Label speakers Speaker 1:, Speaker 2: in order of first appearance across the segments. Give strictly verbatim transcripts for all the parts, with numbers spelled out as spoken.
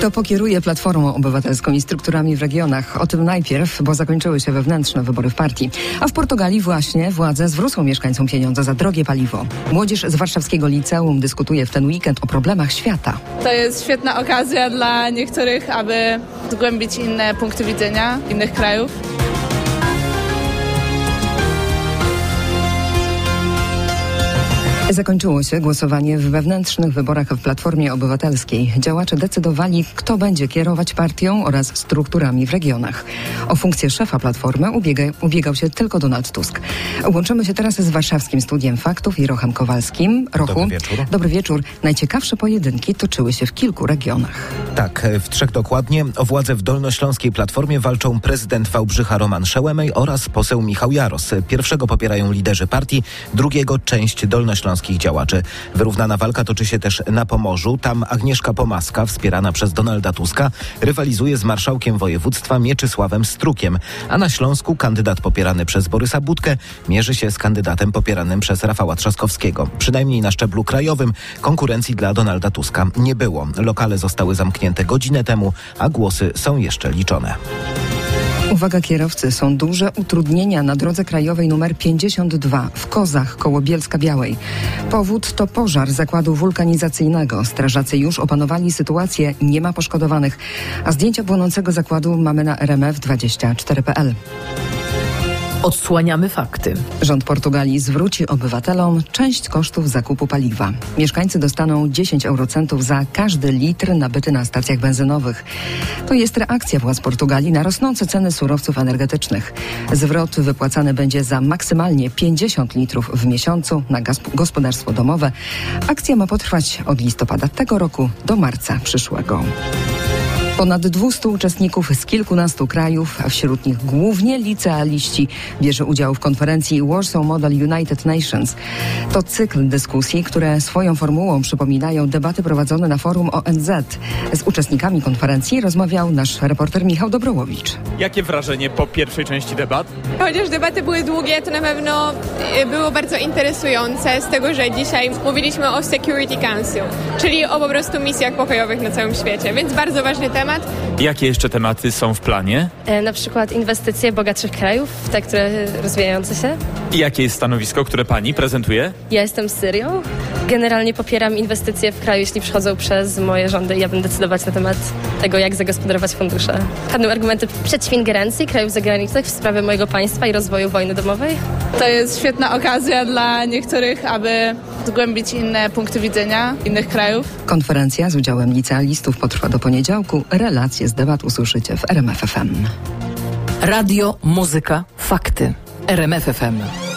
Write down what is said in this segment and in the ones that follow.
Speaker 1: Kto pokieruje Platformą Obywatelską i strukturami w regionach? O tym najpierw, bo zakończyły się wewnętrzne wybory w partii. A w Portugalii właśnie władze zwrócą mieszkańcom pieniądze za drogie paliwo. Młodzież z warszawskiego liceum dyskutuje w ten weekend o problemach świata.
Speaker 2: To jest świetna okazja dla niektórych, aby zgłębić inne punkty widzenia innych krajów.
Speaker 1: Zakończyło się głosowanie w wewnętrznych wyborach w Platformie Obywatelskiej. Działacze decydowali, kto będzie kierować partią oraz strukturami w regionach. O funkcję szefa Platformy ubiega, ubiegał się tylko Donald Tusk. Łączymy się teraz z warszawskim Studiem Faktów i Rochem Kowalskim. Rochu,
Speaker 3: dobry wieczór.
Speaker 1: Dobry wieczór. Najciekawsze pojedynki toczyły się w kilku regionach.
Speaker 3: Tak, w trzech dokładnie. O władzę w Dolnośląskiej Platformie walczą prezydent Wałbrzycha Roman Szełemej oraz poseł Michał Jaros. Pierwszego popierają liderzy partii, drugiego część dolnośląskich działaczy. Wyrównana walka toczy się też na Pomorzu. Tam Agnieszka Pomaska, wspierana przez Donalda Tuska, rywalizuje z marszałkiem województwa Mieczysławem Strukiem. A na Śląsku kandydat popierany przez Borysa Budkę mierzy się z kandydatem popieranym przez Rafała Trzaskowskiego. Przynajmniej na szczeblu krajowym konkurencji dla Donalda Tuska nie było. Lokale zostały zamknięte godzinę temu, a głosy są jeszcze liczone.
Speaker 1: Uwaga kierowcy, są duże utrudnienia na drodze krajowej numer pięćdziesiąt dwa w Kozach koło Bielska-Białej. Powód to pożar zakładu wulkanizacyjnego. Strażacy już opanowali sytuację, nie ma poszkodowanych, a zdjęcia płonącego zakładu mamy na r m f dwadzieścia cztery kropka p l.
Speaker 4: Odsłaniamy fakty.
Speaker 1: Rząd Portugalii zwróci obywatelom część kosztów zakupu paliwa. Mieszkańcy dostaną dziesięć eurocentów za każdy litr nabyty na stacjach benzynowych. To jest reakcja władz Portugalii na rosnące ceny surowców energetycznych. Zwrot wypłacany będzie za maksymalnie pięćdziesiąt litrów w miesiącu na gospodarstwo domowe. Akcja ma potrwać od listopada tego roku do marca przyszłego. Ponad dwieście uczestników z kilkunastu krajów, a wśród nich głównie licealiści, bierze udział w konferencji Warsaw Model United Nations. To cykl dyskusji, które swoją formułą przypominają debaty prowadzone na forum O N Z. Z uczestnikami konferencji rozmawiał nasz reporter Michał Dobrołowicz.
Speaker 5: Jakie wrażenie po pierwszej części debat?
Speaker 6: Chociaż debaty były długie, to na pewno było bardzo interesujące z tego, że dzisiaj mówiliśmy o Security Council, czyli o po prostu misjach pokojowych na całym świecie, więc bardzo ważny temat.
Speaker 5: Jakie jeszcze tematy są w planie?
Speaker 7: E, na przykład inwestycje bogatszych krajów, te, które rozwijające się.
Speaker 5: I jakie jest stanowisko, które pani prezentuje?
Speaker 7: Ja jestem z Syrią. Generalnie popieram inwestycje w kraju, jeśli przychodzą przez moje rządy. Ja będę decydować na temat tego, jak zagospodarować fundusze. Padną argumenty przeciw ingerencji krajów zagranicznych w sprawy mojego państwa i rozwoju wojny domowej.
Speaker 2: To jest świetna okazja dla niektórych, aby zgłębić inne punkty widzenia innych krajów.
Speaker 1: Konferencja z udziałem licealistów potrwa do poniedziałku. Relacje z debat usłyszycie w R M F F M.
Speaker 4: Radio, muzyka, fakty. R M F F M.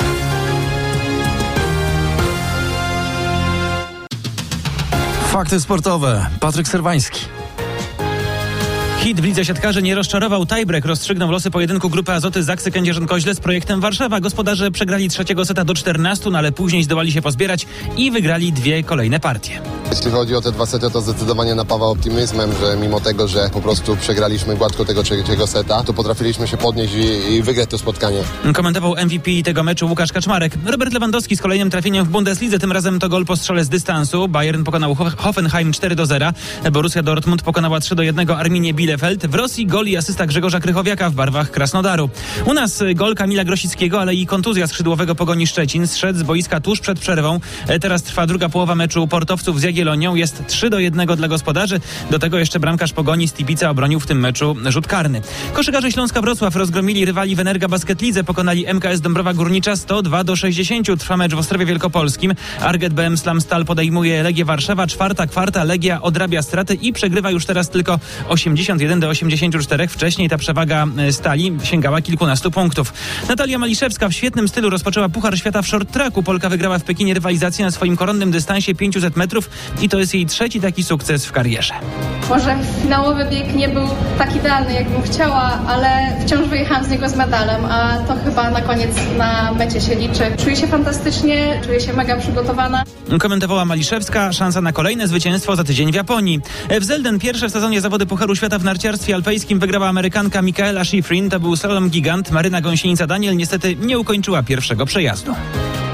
Speaker 8: Fakty sportowe. Patryk Serwański.
Speaker 9: Hit w lidze siatkarzy nie rozczarował. Tiebreak rozstrzygnął losy pojedynku grupy Azoty Zaksy Kędzierzyn-Koźle z Projektem Warszawa. Gospodarze przegrali trzeciego seta do czternastu, no ale później zdołali się pozbierać i wygrali dwie kolejne partie.
Speaker 10: Jeśli chodzi o te dwa sety, to zdecydowanie napawa optymizmem, że mimo tego, że po prostu przegraliśmy gładko tego trzeciego seta, to potrafiliśmy się podnieść i, i wygrać to spotkanie.
Speaker 9: Komentował M V P tego meczu Łukasz Kaczmarek. Robert Lewandowski z kolejnym trafieniem w Bundeslidze, tym razem to gol po strzale z dystansu. Bayern pokonał Hoffenheim cztery do zera. Borussia Dortmund pokonała trzy do jednego Arminię Bielefeld. W Rosji gol i asysta Grzegorza Krychowiaka w barwach Krasnodaru. U nas gol Kamila Grosickiego, ale i kontuzja skrzydłowego Pogoni Szczecin. Zszedł z boiska tuż przed przerwą. Teraz trwa druga połowa meczu portowców z Jagiellonią. Jest trzy do jednego dla gospodarzy. Do tego jeszcze bramkarz Pogoni Stipica obronił w tym meczu rzut karny. Koszykarze Śląska Wrocław rozgromili rywali w Energa Basket Lidze. Pokonali M K S Dąbrowa Górnicza sto dwa do sześćdziesięciu. Trwa mecz w Ostrowie Wielkopolskim. Arget B M Slam Stal podejmuje Legię Warszawa. Czwarta kwarta. Legia odrabia straty i przegrywa już teraz tylko osiemdziesiąt jeden do osiemdziesięciu czterech. Wcześniej ta przewaga Stali sięgała kilkunastu punktów. Natalia Maliszewska w świetnym stylu rozpoczęła Puchar Świata w short tracku. Polka wygrała w Pekinie rywalizację na swoim koronnym dystansie pięćset metrów i to jest jej trzeci taki sukces w karierze.
Speaker 11: Może finałowy bieg nie był tak idealny, jakbym chciała, ale wciąż wyjechałam z niego z medalem, a to chyba na koniec na mecie się liczy. Czuję się fantastycznie, czuję się mega przygotowana.
Speaker 9: Komentowała Maliszewska. Szansa na kolejne zwycięstwo za tydzień w Japonii. W Zelden pierwsze w sezonie zawody Pucharu Świata w narciarstwie alpejskim wygrała Amerykanka Michaela Schifrin. To był slalom gigant. Maryna Gąsienica-Daniel niestety nie ukończyła pierwszego przejazdu.